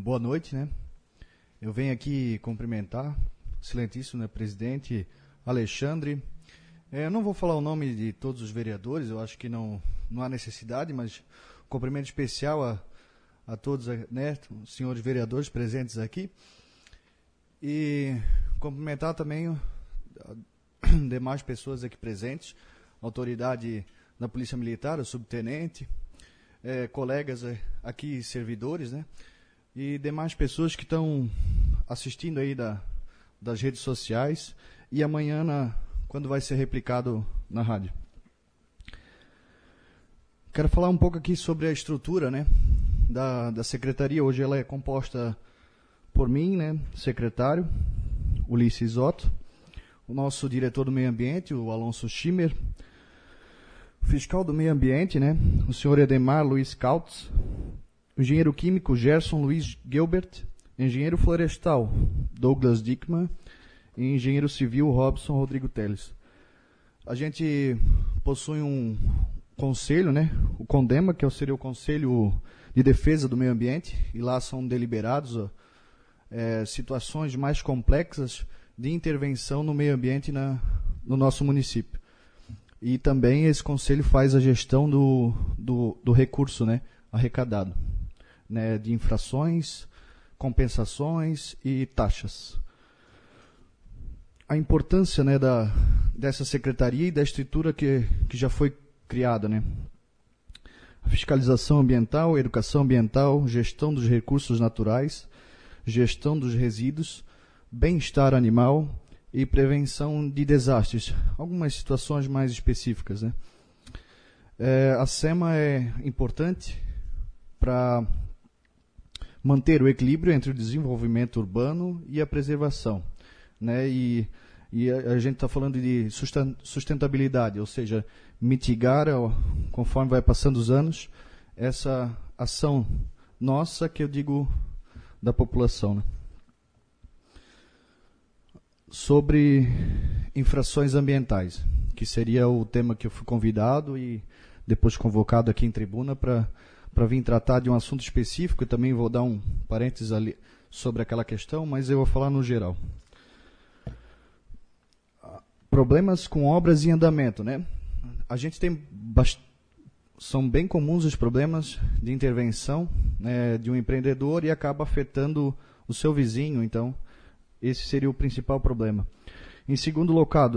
Boa noite, né? Eu venho aqui cumprimentar o excelentíssimo, né, presidente Alexandre. Eu não vou falar o nome de todos os vereadores, eu acho que não há necessidade, mas cumprimento especial a todos, né, os senhores vereadores presentes aqui. E cumprimentar também demais pessoas aqui presentes, autoridade da Polícia Militar, o subtenente, colegas aqui, servidores, né? E demais pessoas que estão assistindo aí das redes sociais e amanhã, quando vai ser replicado na rádio. Quero falar um pouco aqui sobre a estrutura, né, da secretaria. Hoje ela é composta por mim, né, secretário, Ulisses Otto, o nosso diretor do meio ambiente, o Alonso Schimmer, o fiscal do meio ambiente, né, o senhor Edemar Luiz Cautz, o engenheiro químico Gerson Luiz Gilbert, engenheiro florestal Douglas Dickman e engenheiro civil Robson Rodrigo Teles. A gente possui um conselho, né, o CONDEMA, que seria o Conselho de Defesa do Meio Ambiente, e lá são deliberados situações mais complexas de intervenção no meio ambiente no nosso município. E também esse conselho faz a gestão do recurso, né, arrecadado, né, de infrações, compensações e taxas. A importância, né, dessa secretaria e da estrutura que já foi criada, né? Fiscalização ambiental, educação ambiental, gestão dos recursos naturais, gestão dos resíduos, bem-estar animal e prevenção de desastres. Algumas situações mais específicas, né? A SEMA é importante para manter o equilíbrio entre o desenvolvimento urbano e a preservação, né? E a gente está falando de sustentabilidade, ou seja, mitigar, conforme vai passando os anos, essa ação nossa, que eu digo da população, né? Sobre infrações ambientais, que seria o tema que eu fui convidado e depois convocado aqui em tribuna para vir tratar de um assunto específico. Eu também vou dar um parênteses ali sobre aquela questão, mas eu vou falar no geral. Problemas com obras em andamento, né? A gente tem são bem comuns os problemas de intervenção, né, de um empreendedor e acaba afetando o seu vizinho. Então, esse seria o principal problema. Em segundo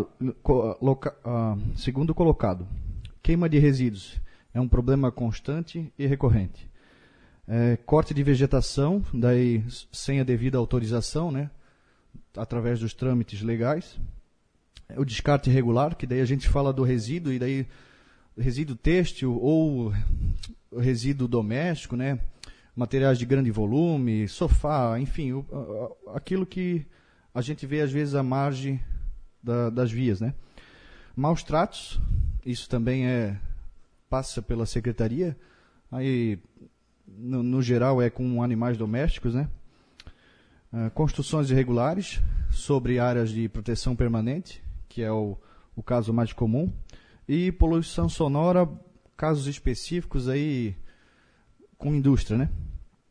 colocado, queima de resíduos. É um problema constante e recorrente. Corte de vegetação, daí sem a devida autorização, né, através dos trâmites legais. O descarte irregular, que daí a gente fala do resíduo, e daí resíduo têxtil ou resíduo doméstico, né, materiais de grande volume, sofá, enfim, aquilo que a gente vê às vezes à margem das vias, né. Maus tratos, isso também passa pela secretaria, aí no geral é com animais domésticos, né. Construções irregulares sobre áreas de proteção permanente, que é o caso mais comum, e poluição sonora, casos específicos aí com indústria, né.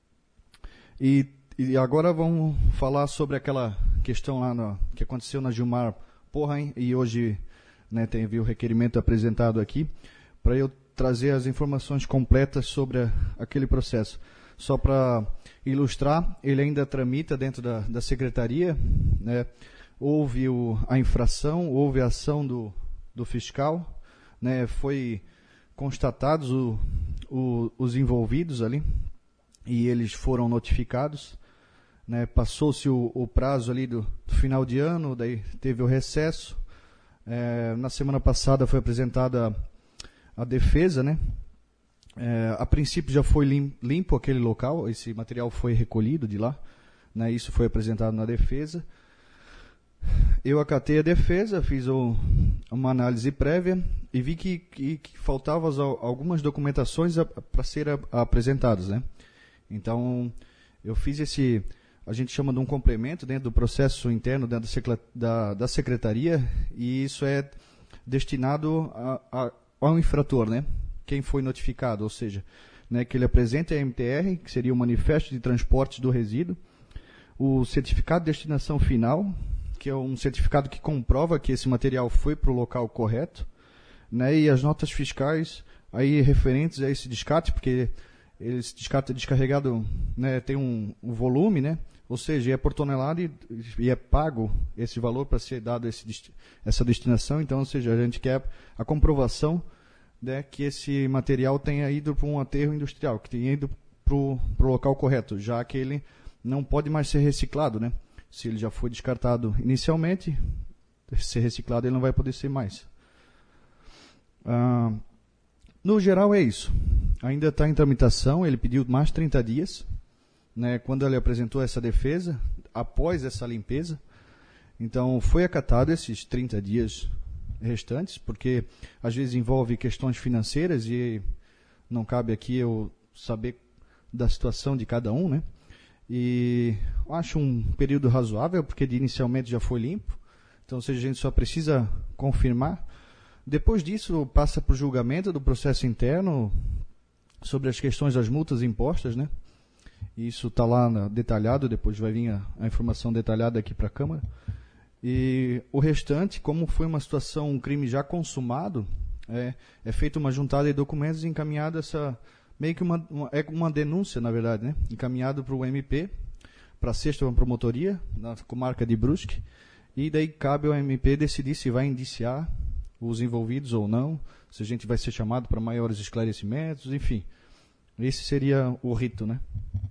E agora vamos falar sobre aquela questão lá que aconteceu na Gilmar Porrain, e hoje, né, teve o requerimento apresentado aqui, para eu trazer as informações completas sobre aquele processo. Só para ilustrar, ele ainda tramita dentro da secretaria, né. Houve a infração, houve a ação do fiscal, né, foi constatados os envolvidos ali, e eles foram notificados, né, passou-se o prazo ali do final de ano, daí teve o recesso. Na semana passada foi apresentada a defesa, né. A princípio já foi limpo aquele local, esse material foi recolhido de lá, né, isso foi apresentado na defesa. Eu acatei a defesa, fiz uma análise prévia e vi que faltavam algumas documentações para serem apresentadas, né? Então, eu fiz a gente chama de um complemento dentro do processo interno dentro da secretaria, e isso é destinado ao infrator, né? Quem foi notificado, ou seja, né, que ele apresente a MTR, que seria o Manifesto de Transportes do Resíduo, o certificado de destinação final, que é um certificado que comprova que esse material foi para o local correto, né, e as notas fiscais aí referentes a esse descarte, porque esse descarte é descarregado, né, tem um volume, né, ou seja, é por tonelada e é pago esse valor para ser dado essa destinação. Então, ou seja, a gente quer a comprovação, né, que esse material tenha ido para um aterro industrial, que tenha ido para o local correto, já que ele não pode mais ser reciclado, né? Se ele já foi descartado inicialmente, ser reciclado ele não vai poder ser mais. No geral é isso. Ainda está em tramitação, ele pediu mais 30 dias, né, quando ele apresentou essa defesa, após essa limpeza. Então foi acatado esses 30 dias restantes, porque às vezes envolve questões financeiras e não cabe aqui eu saber da situação de cada um, né? E acho um período razoável, porque inicialmente já foi limpo, então ou seja, a gente só precisa confirmar. Depois disso passa para o julgamento do processo interno sobre as questões das multas impostas, né? Isso está lá detalhado, depois vai vir a informação detalhada aqui para a Câmara. E o restante, como foi uma situação, um crime já consumado, é feita uma juntada de documentos e encaminhada meio que uma denúncia, na verdade, né? Encaminhado para o MP, para a 6ª Promotoria, na comarca de Brusque, e daí cabe ao MP decidir se vai indiciar os envolvidos ou não, se a gente vai ser chamado para maiores esclarecimentos, enfim. Esse seria o rito, né?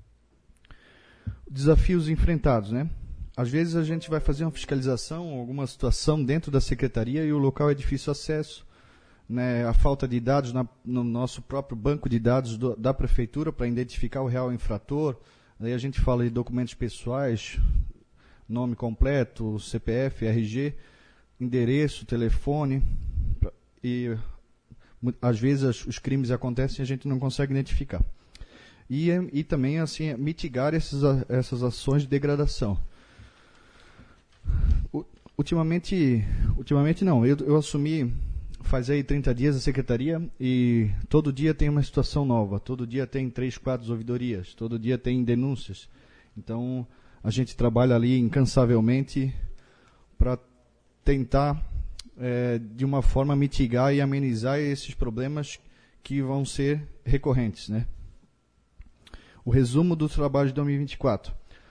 Desafios enfrentados, né? Às vezes a gente vai fazer uma fiscalização, alguma situação dentro da secretaria e o local é difícil acesso, né? A falta de dados no nosso próprio banco de dados da prefeitura para identificar o real infrator. Aí a gente fala de documentos pessoais, nome completo, CPF, RG, endereço, telefone, e às vezes os crimes acontecem e a gente não consegue identificar. E também assim mitigar essas ações de degradação. Ultimamente não, eu assumi faz aí 30 dias a secretaria e todo dia tem uma situação nova, todo dia tem 3, 4 ouvidorias, todo dia tem denúncias. Então a gente trabalha ali incansavelmente para tentar de uma forma mitigar e amenizar esses problemas que vão ser recorrentes, né? O resumo do trabalho de 2024.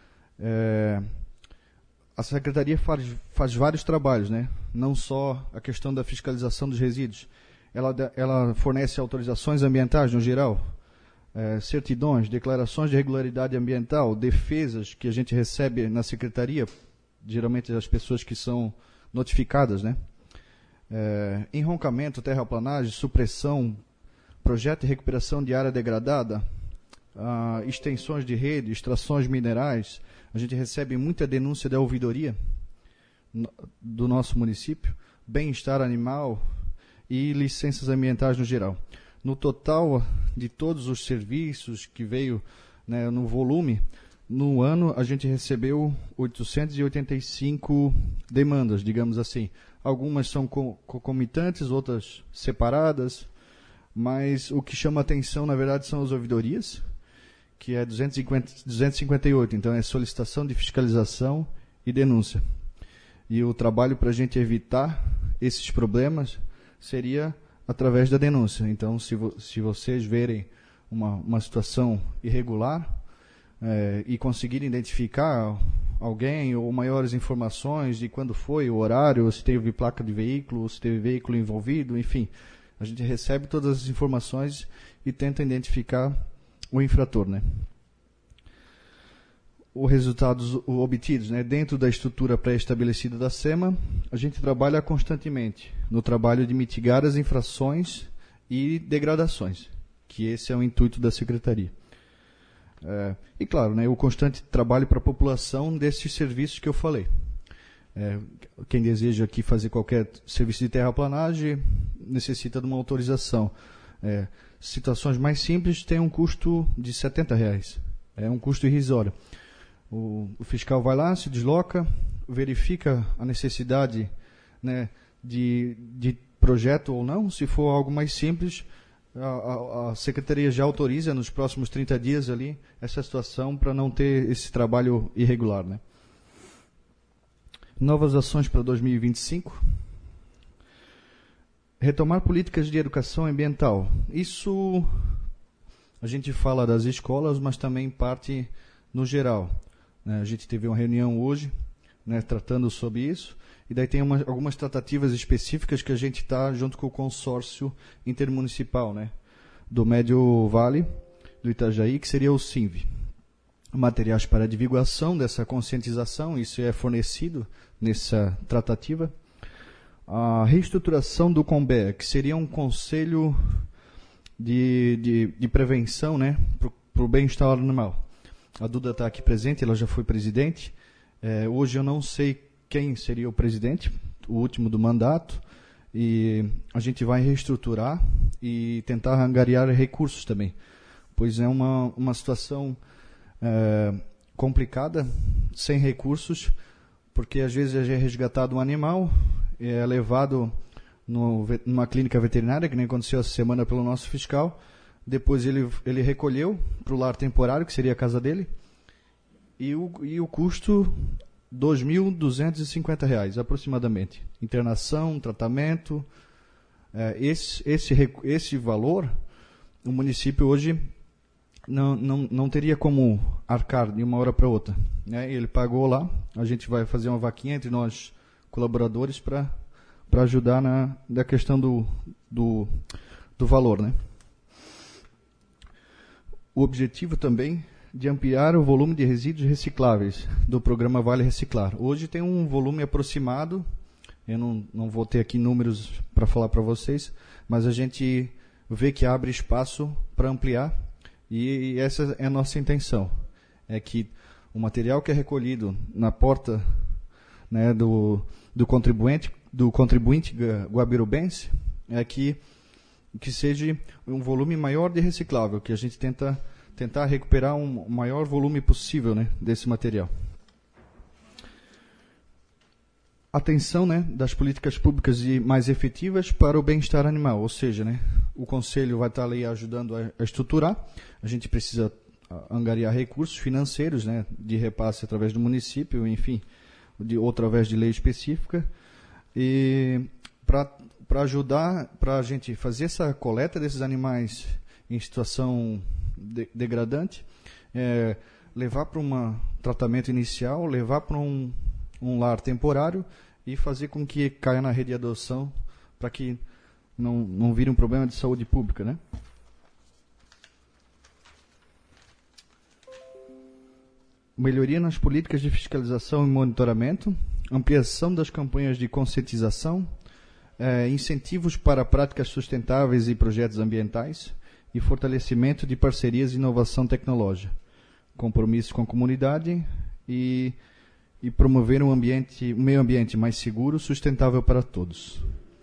A Secretaria faz vários trabalhos, né? Não só a questão da fiscalização dos resíduos. Ela fornece autorizações ambientais no geral, certidões, declarações de regularidade ambiental, defesas que a gente recebe na Secretaria, geralmente das pessoas que são notificadas, né? Enroncamento, terraplanagem, supressão, projeto de recuperação de área degradada, extensões de rede, extrações minerais. A gente recebe muita denúncia da ouvidoria do nosso município, bem-estar animal e licenças ambientais no geral. No total de todos os serviços que veio, né, no volume, no ano a gente recebeu 885 demandas, digamos assim. Algumas são concomitantes, outras separadas, mas o que chama atenção, na verdade, são as ouvidorias, que é 258, então é solicitação de fiscalização e denúncia. E o trabalho para a gente evitar esses problemas seria através da denúncia. Então, se vocês verem uma situação irregular e conseguirem identificar alguém ou maiores informações de quando foi, o horário, se teve placa de veículo, se teve veículo envolvido, enfim, a gente recebe todas as informações e tenta identificar o infrator, né? Os resultados obtidos, né? Dentro da estrutura pré-estabelecida da SEMA, a gente trabalha constantemente no trabalho de mitigar as infrações e degradações, que esse é o intuito da Secretaria. E claro, né, o constante trabalho para a população desses serviços que eu falei. Quem deseja aqui fazer qualquer serviço de terraplanagem necessita de uma autorização. Situações mais simples têm um custo de R$70. É um custo irrisório. O fiscal vai lá, se desloca, verifica a necessidade, né, de projeto ou não. Se for algo mais simples, a Secretaria já autoriza nos próximos 30 dias ali essa situação para não ter esse trabalho irregular, né? Novas ações para 2025. Retomar políticas de educação ambiental. Isso a gente fala das escolas, mas também parte no geral, né? A gente teve uma reunião hoje, né, tratando sobre isso. E daí tem algumas tratativas específicas que a gente está junto com o consórcio intermunicipal, né, do Médio Vale, do Itajaí, que seria o SINV. Materiais para divulgação dessa conscientização, isso é fornecido nessa tratativa. A reestruturação do CONBEA, que seria um conselho de prevenção, né, para o bem-estar animal. A Duda está aqui presente, ela já foi presidente. Hoje eu não sei quem seria o presidente, o último do mandato, e a gente vai reestruturar e tentar angariar recursos também, pois é uma situação complicada, sem recursos, porque às vezes é resgatado um animal, é levado numa clínica veterinária, que nem aconteceu essa semana pelo nosso fiscal, depois ele recolheu para o lar temporário, que seria a casa dele, e o custo R$ 2.250 aproximadamente. Internação, tratamento. Esse valor, o município hoje não teria como arcar de uma hora para outra, né? Ele pagou lá, a gente vai fazer uma vaquinha entre nós, colaboradores, para ajudar na questão do valor, né? O objetivo também de ampliar o volume de resíduos recicláveis do programa Vale Reciclar. Hoje tem um volume aproximado, eu não vou ter aqui números para falar para vocês, mas a gente vê que abre espaço para ampliar, e essa é a nossa intenção, é que o material que é recolhido na porta, né, do contribuinte guabirubense, é que seja um volume maior de reciclável, que a gente tentar recuperar um maior volume possível, né, desse material. Atenção, né, das políticas públicas mais efetivas para o bem-estar animal, ou seja, né, o Conselho vai estar ali ajudando a estruturar, a gente precisa angariar recursos financeiros, né, de repasse através do município, enfim, ou através de lei específica, e para ajudar, para a gente fazer essa coleta desses animais em situação degradante, levar para um tratamento inicial, levar para um lar temporário e fazer com que caia na rede de adoção, para que não vire um problema de saúde pública, né? Melhoria nas políticas de fiscalização e monitoramento, ampliação das campanhas de conscientização, incentivos para práticas sustentáveis e projetos ambientais, e fortalecimento de parcerias e inovação tecnológica, compromisso com a comunidade e promover um meio ambiente mais seguro, sustentável para todos.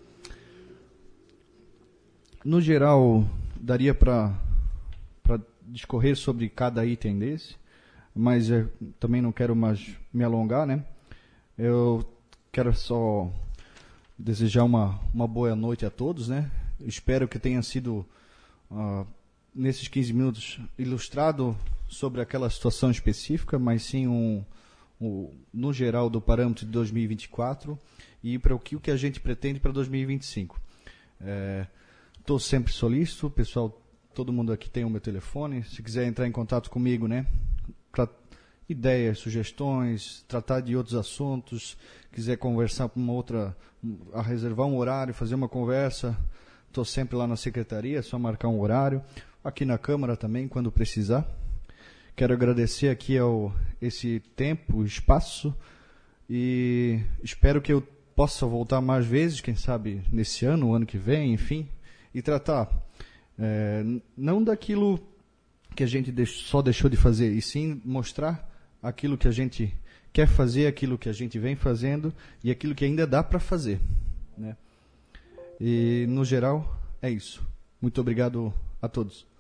No geral, daria para discorrer sobre cada item desse, mas também não quero mais me alongar, né? Eu quero só desejar uma boa noite a todos, né? Espero que tenha sido nesses 15 minutos ilustrado sobre aquela situação específica, mas sim no geral do parâmetro de 2024 e para o que a gente pretende para 2025. Estou sempre solícito, pessoal, todo mundo aqui tem o meu telefone, se quiser entrar em contato comigo, né, para ideias, sugestões, tratar de outros assuntos, quiser conversar com reservar um horário, fazer uma conversa, estou sempre lá na secretaria, é só marcar um horário. Aqui na Câmara também, quando precisar. Quero agradecer aqui esse tempo, espaço, e espero que eu possa voltar mais vezes, quem sabe nesse ano, o ano que vem, enfim, e tratar não daquilo que a gente só deixou de fazer, e sim mostrar aquilo que a gente quer fazer, aquilo que a gente vem fazendo e aquilo que ainda dá para fazer, né? E, no geral, é isso. Muito obrigado a todos.